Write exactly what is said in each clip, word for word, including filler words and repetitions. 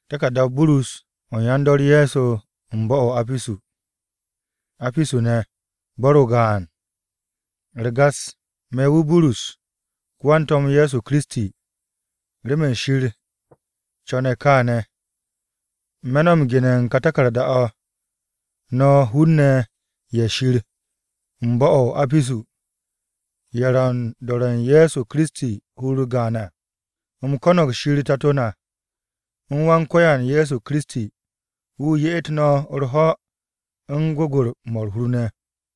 Takardar Bulus on yandor Yesu mbo apisu. Apisu ne borogan. Regas mewu Bulus kwantom Yesu Kristi rimen shir chone kane menom ginen katakarda a no hunne ye shir mbo apisu yaran doren Yesu Kristi huru gana umkonog shir tatona unwan koyan Yesu Kristi wu yetno orho ngugur morhurne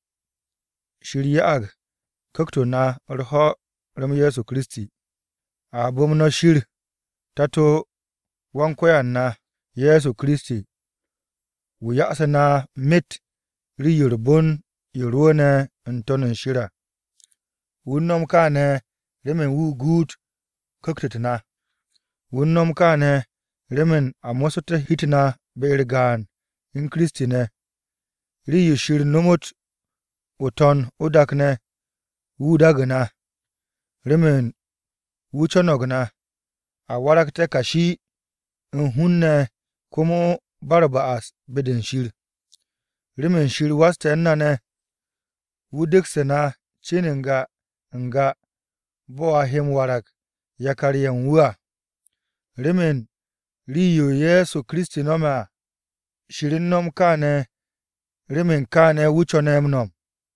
shir yaag kaktona orho ram Yesu Kristi abumno shir tato wan koyan na Yesu Kristi wu yasana mit ri yurbun yurone antonin shira wunnom kane remen wu gut kaktana wunnom kane remen amosote hitna beirgan in Kristi ne ri yushir numut uton udakne wudagna remen wuchonogna a warakte kashi in hunne kumo barbaas beden shir remen shir wasten nane wudiksena chininga nga boa hem warak yakaryen wua remen riyo Yesu Kristi noma shirin nom kane remen kane wuchonem nom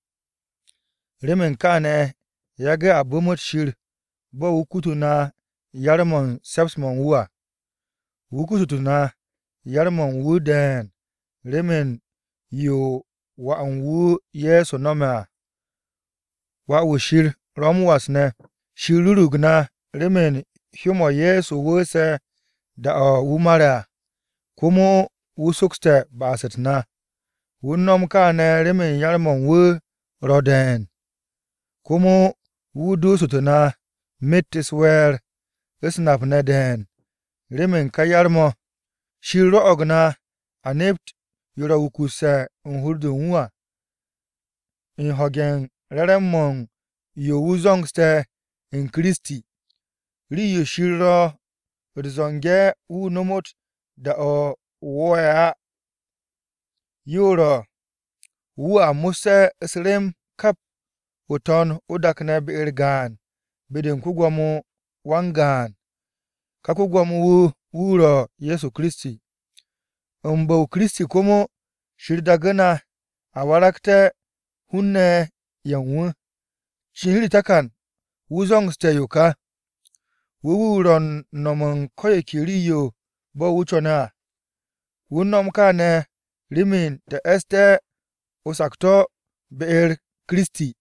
remen kane yage abumut shir bo wukutuna yarmon sepsmon wua wukutuna yarmon wuden remen yo wa an wu Yesu noma wa wushir rom wasne shirurugna remen humo Yesu wuse da a wumara kumo wusukste basetna wunnom kane remen yarmon wu roden kumo wudusutuna mittiswer isnapne den remen kayarmo shirro ogna anept yura wukuse nhurdun wua in hogen reremmon yo wuzongste in Kristi ri yo shirro rizonge wu numut da o woya yuro wua muse isrem kap uton udakne beirgan beden kugwamu wangan kakugwamu wu wuro Yesu Kristi umbo Kristi kumo shirdagana awarakte hunne yanwu shiri takan wuzongste yuka wuwuron nomon koyekiriyo bo wuchona wunnom kane rimin te este usakto beir Kristi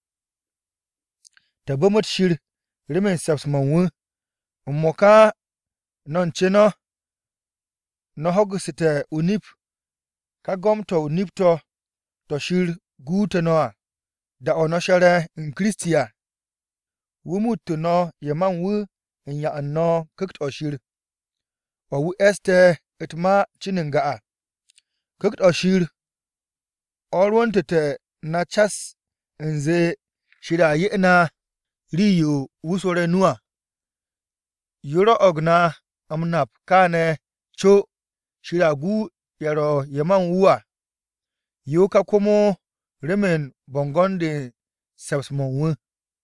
te bomot shir rimin sepsmon wu ummoka non cheno no hogsite unip kagomto unipto to shir gutenoa da ono shere in Kristia wumutuno yeman wu in ya anno kakt oshir wa wu este itma chininga kakt oshir orwontete na chas nze shira yena riyo wusore nuwa yuro ogna amnap kane cho shira gu yaro yeman wuwa yoka kumo remen bongonde sepsmon wu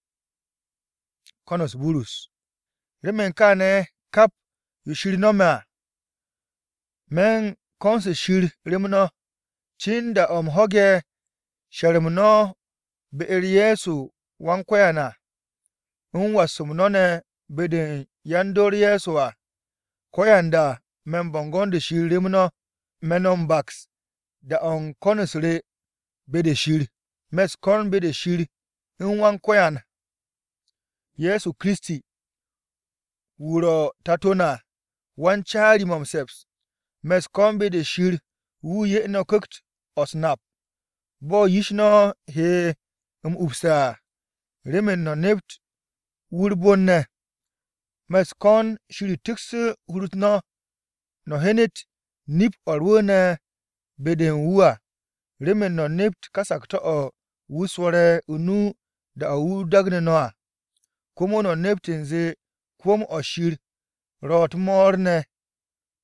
konos Bulus remen kane kap yushir noma men konse shir remno chinda om hoge sharmno beir Yesu wankoyana unwasumnone beden yandor Yesuwa koyanda men bongonde shir remno menon baks da on konosre bede shir mes kon bede shir in wankoyan Yesu Kristi wuro tatona wanchari momseps mes kon bede shir wu yeno kakt osnap bo yishno he um upsa remen no nept wurbonne mes kon shiri tikse hurutno no henet nip orwone beden wua remen no nept kasakto o wuswore unu da wu dagne noa kumo no neptinze kwom oshir rot morne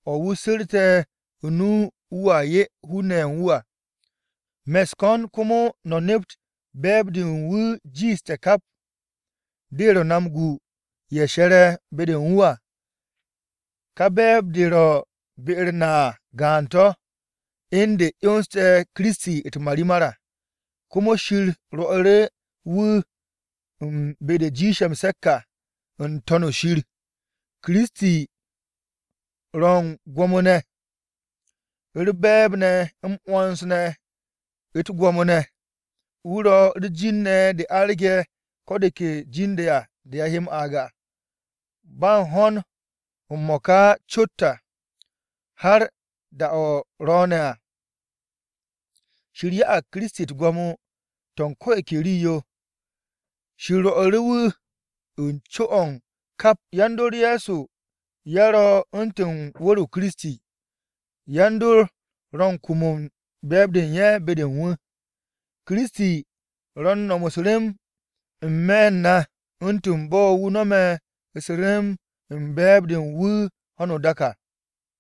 o wu sirte nu uwa ye hune uwa meskon kumo no nept bebdin wu jiste kap dero namgu yeshere bedin uwa ka bebdiro birna ganto inde yonste Kristi it marimara kumo shir ro'ere wu um, bede jishem sekka un tono shir Kristi rong gwamone ribebne umwansne it gwamone wuro rijinne de arge kodeke jinde ya de yahim aga ban hon ummoka chutta har da o rona shirya a Kristi gwamu ton ko ekiriyo shiro oriwu unchoon kap yandor Yesu yaro untun woru Kristi yandur ron kumun bebden ye beden wu Kristi ron no muslim menna untun bo wu no me isrim bebden wu hono daka